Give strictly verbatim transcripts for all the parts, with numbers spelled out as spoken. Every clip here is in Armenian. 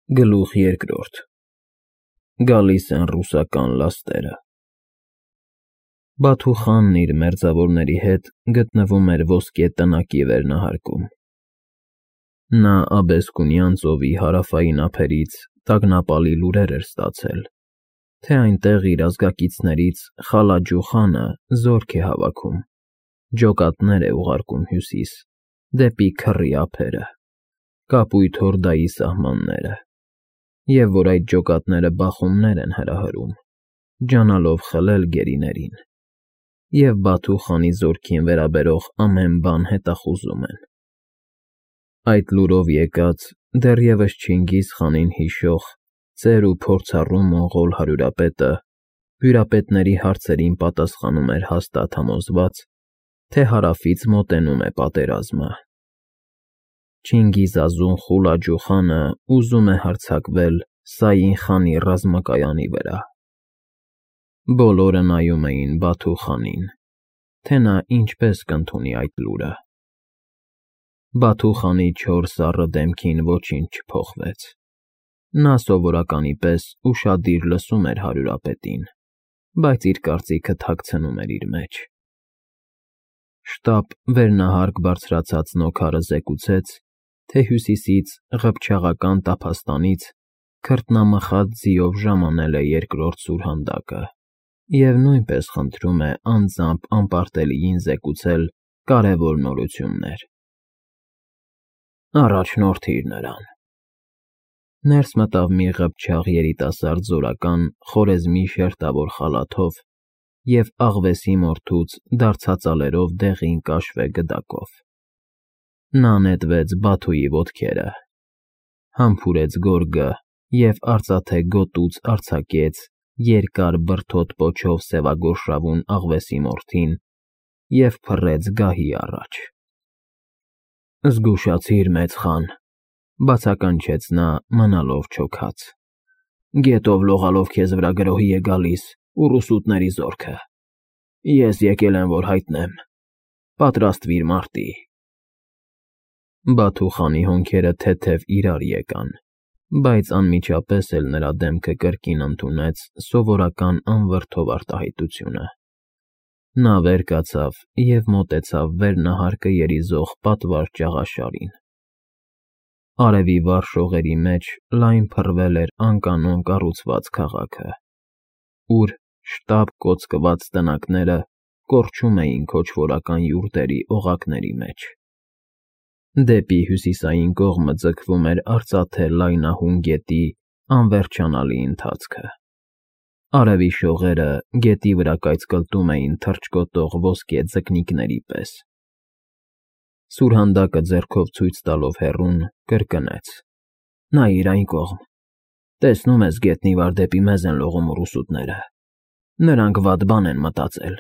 Գլուխ երկրորդ Գալիս են ռուսական լաստերը։ Բաթու խանն իր մերձավորների հետ գտնվում էր ոսկե տնակի վերնահարկում։ Նա Աբեսկունյան ծովի հարավային ափերից տագնապալի լուրեր էր ստացել, թե այնտեղ իր ազգակիցներից Խալաջու խանը զորք է հավաքում, ջոկատներ է ուղարկում հյուսիս, դեպի քռի ափերը, Կապույտ Հորդայի սահմանները, և որ այդ ջոկատները բախումներ են հրահրում, ջանալով խլել գերիներին, և Բաթու խանի զորքին վերաբերող ամեն բան հետախուզում են։ Այդ լուրով եկած, դեռևս Չինգիզ խանին հիշող, ծեր ու փորձառու մոնղոլ հարյուրապետը հյուրապետների հարցերին պատասխանում էր հաստատ համոզված, թե հարավից մոտենում է պատերազմը։ Չինգիզազուն Խուլաջու խանը ուզում է հարձակվել Սաին խանի ռազմակայանի վրա։ Բոլորը նայում էին Բաթու խանին, թե նա ինչպես կընդունի այդ լուրը։ Բաթու խանի չոր սառը դեմքին ոչինչ չփոխվեց։ Նա սովորականի պես ուշադիր լսում էր հարյուրապետին, բայց իր կարծիքը թաքցնում էր իր մեջ։ Շտապ վերնահարկ բարձրացած նոքարը զեկուցեց, թե հյուսիսից ղփչաղական տափաստանից քրտնամխած ձիով ժամանել է երկրորդ սուրհանդակը և նույնպես խնդրում է անձամբ անպարտելիին զեկուցել կարևոր նորություններ։ Առաջնորդիր նրան։ Ներս մտավ մի ղփչաղ երիտասարդ զորական խորեզմի շերտավոր խալաթով և աղվեսի մորթուց դարձածալերով դեղին կաշվե գդակով։ Նա նետվեց Բաթուի ոտքերը, համբուրեց գորգը և արծաթե գոտուց արձակեց երկար բրդոտ պոչով սևագորշավուն աղվեսի մորթին և փռեց գահի առաջ։ Զգուշացիր, մեծ խան, բացականչեց նա մնալով չոքած, գետով լողալով քեզ վրա գրոհի է գալիս ուռուսուտների զորքը։ Ես եկել եմ, որ հայտնեմ, պատրաստվիր մարտի։ Բաթու խանի հոնքերը թեթև իրար եկան, բայց անմիջապես էլ նրա դեմքը կրկին ընդունեց սովորական անվրդով արտահայտությունը։ Նա վեր կացավ և մոտեցավ վերնահարկը երիզող պատվար ճաղաշարին։ Արևի վառ շողերի մեջ լայն փռվել էր անկանոն կառուցված քաղաքը, ուր շտապ կոծկված տնակները կորչում էին քոչվորական յուրտերի օղակների մեջ։ Դեպի հյուսիսային կողմը ձգվում էր արծաթե լայնահուն գետի անվերջանալի ընթացքը։ Արևի շողերը գետի վրա կայծկլտում էին թռչկոտող ոսկե ձկնիկների պես։ Սուրհանդակը ձեռքով ցույց տալով հեռուն, կրկնեց. Նայիր այն կողմ, տեսնում ես գետնի վար դեպի մեզ են լողում ուռուսուտները, նրանք վատ բան են մտածել։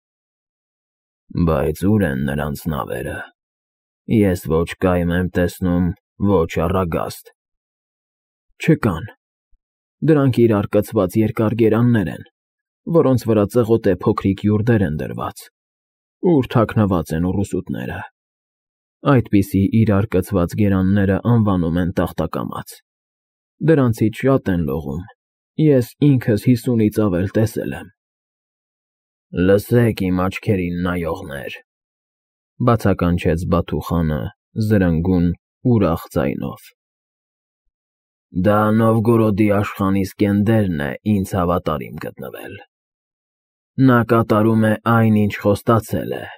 Բայց ուր են նրանց նավերը։ Ես ոչ կայմ եմ տեսնում, ոչ առագաստ։ Չկան։ Դրանք իրար կցված երկար գերաններ են, որոնց վրա ծղոտե փոքրիկ յուրտեր են դրված, ուր թաքնված են ուռուսուտները։ Այդպիսի իրար կցված գերանները անվանում են տախտակամաց։ Դրանցից շատ են լողում, ես ինքս հիսունից ավել տեսել եմ։ Լսեք, իմ աչքերին նայողներ, բացականչեց Բաթու խանը զրնգուն, ուրախ ձայնով։ Դա Նովգորոդի իշխանի Սկենդերն է ինձ հավատարիմ գտնվել։ Նա կատարում է այն, ինչ խոստացել է։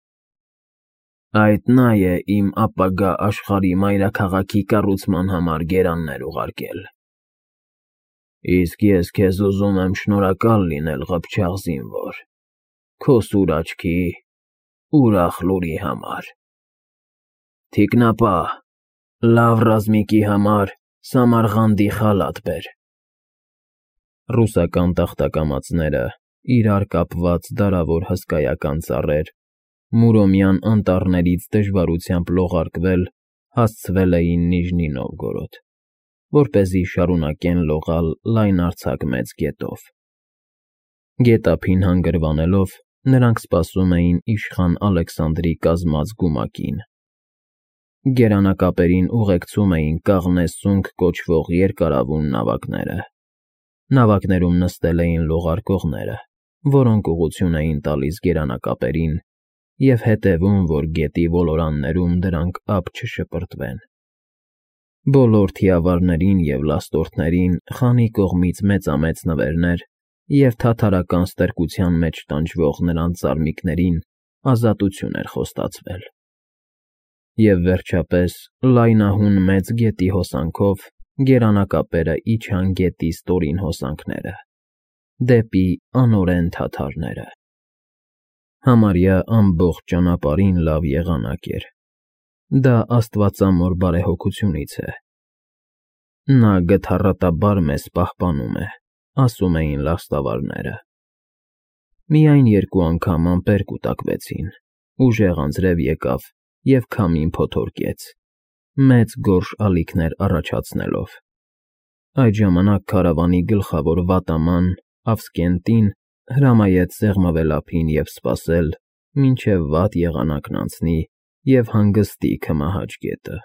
Այդ նա է իմ ապագա աշխարհի մայրաքաղաքի կառուցման համար գերաններ ուղարկել։ Իսկ ես քեզ ուզում եմ շնորհակալ լինել, ղփչաղ զինվոր, քո սուր աչքի, ուրախ լուրի համար։ Թիկնապահ, լավ ռազմիկի համար Սամարղանդի խալաթ բեր։ Ռուսական տախտակամածները, իրար կապված դարավոր հսկայական ծառեր, Մուրոմյան անտառներից դժվարությամբ լողարկվել հասցվել էին Նիժնի Նովգորոդ, որպեսզի շարունակեն լողալ լայնարձակ մեծ գետով։ Գետափին հանգրվանելով, նրանք սպասում էին իշխան Ալեքսանդրի կազմած գումակին։ Գերանակապերին ուղեկցում էին կաղնե-սունկ կոչվող երկարավուն նավակները։ Նավակներում նստել էին լողարկողները, որոնք ուղղություն էին տալիս գերանակապերին և հետևում, որ գետի ոլորաններում դրանք ափ չշպրտվեն։ Բոլոր թիավարներին և լաստորդներին խանի կողմից մեծամեծ նվերներ և թաթարական ստրկության մեջ տանջվող նրանց ծառմիկներին ազատություն էր խոստացվել։ Եվ վերջապես, լայնահուն մեծ գետի հոսանքով գերանակապերը իջան գետի ստորին հոսանքները, դեպի անօրեն թաթարները։ Համարյա ամբողջ ճանապարհին լավ եղանակ էր։ Դա աստվածամոր բարեհոգությունից է։ Նա գթառատաբար մեզ պահպանում է, ասում էին լաստավարները։ Միայն երկու անգամ ամպեր կուտակվեցին, ուժեղ անձրև եկավ և քամին փոթորկեց, մեծ գորշ ալիքներ առաջացնելով։ Այդ ժամանակ քարավանի գլխավոր վատաման Ավսկենտին հրամայեց սեղմվել ափին և սպասել, մինչև վատ եղանակն անցնի և հանգստի քմահաճ գետը։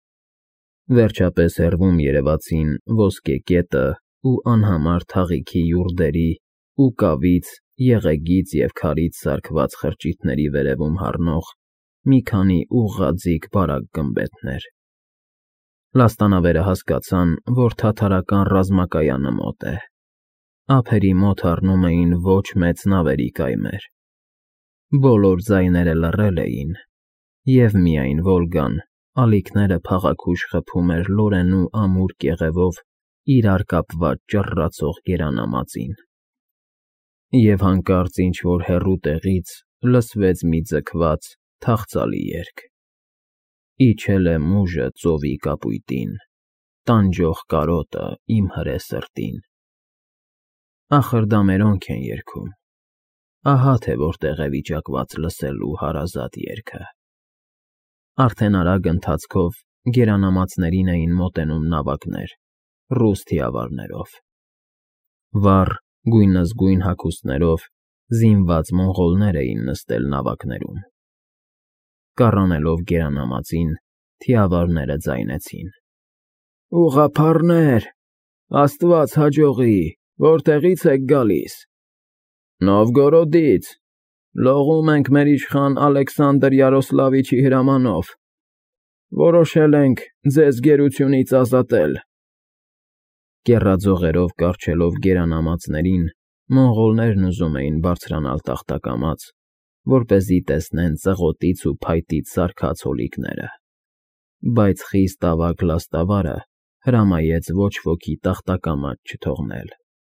Վերջապես հեռվում երևացին ոսկե կետը ու անհամար թաղիքի յուրդերի ու կավից, եղեգից և քարից սարքված խրճիթների վերևում հառնող մի քանի ուղղաձիգ բարակ գմբեթներ։ Լաստանավերը հասկացան, որ թաթարական ռազմակայանը մոտ է։ Ափերի մոտ հառնում էին ոչ մեծ նավերի կայմեր։ Բոլոր ձայները լռել էին, և միայն Վոլգան ալիքները փաղաքուշ խփում էր լորենու ամուր կեղևով իրար կապված ճռռացող գերանամածին։ Եվ հանկարծ ինչ֊որ հեռու տեղից լսվեց մի ձգված, թախծալի երգ. «Իջել եմ ուժը ծովի կապույտին, տանջող կարոտը իմ հրե սրտին»։ Ախր դա մերոնք են երգում։ Ահա թե որտեղ է վիճակված լսելու հարազատ երգը։ Արդեն արագ ընթացքով գերանամածներին էին մոտենում նավակներ, ռուս թիավարներով։ Վառ, գույնզգույն հագուստներով զինված մոնղոլներ էին նստել նավակներում։ Կառանելով գերանամածին, թիավարները ձայնեցին. «Ուղղափառներ, Աստված հաջողի, որտեղի՞ց եք գալիս»։ «Նովգորոդից, լողում ենք մեր իշխան Ալեքսանդր Յարոսլավիչի հրամանով։ Որոշել ենք ձեզ գերությունից ազատել»։ Կեռաձողերով կառչելով գերանամածներին, մոնղոլներն ուզում էին բարձրանալ տախտակամած, որպեսզի տեսնեն ծղոտից ու փայտից սարքած հոլիկները, բայց խիստ ավագ լաստավարը հրամայեց ոչ ոքի տախտակամած չթողնել։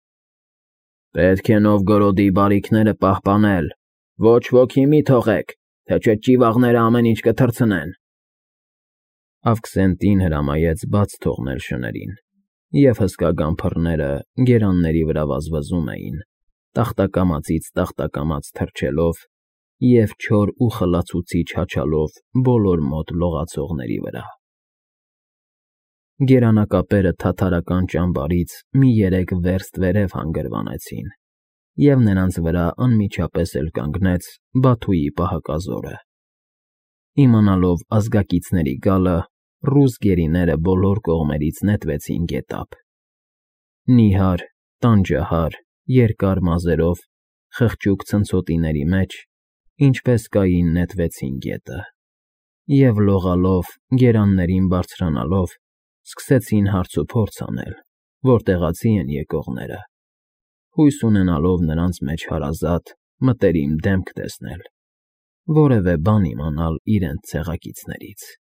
«Պետք է Նովգորոդի բարիքները պահպանել, ոչ ոքի մի թողեք, թե չէ ճիվաղները ամեն ինչ կթռցնեն»։ Ավքսենտին հրամայեց բաց թողնել շներին, և հսկա գամփռները գերանների վրա վազվզում էին, տախտակամածից տախտակամած թռչելով և չոր ու խլացուցիչ հաչալով բոլոր մոտ լողացողների վրա։ Գերանակապերը թաթարական ճամբարից մի երեք վերստ վերև հանգրվանեցին, և նրանց վրա անմիջապես էլ կանգնեց Բաթուի պահակազորը։ Իմանալով ազգակիցների գալը, ռուս գերիները բոլոր կողմերից նետվեցին գետափ։ Նիհար, տանջահար, երկար մազերով, խղճուկ ցնցոտիների մեջ, ինչպես կային նետվեցին գետը, և լողալով, գերաններին բարձրանալով, սկսեցին հարցուփորձ անել, որտեղացի են եկողները, հույս ունենալով նրանց մեջ հարազատ, մտերիմ դեմք տեսնել, որևէ բան իմանալ իրենց ցեղակիցներից։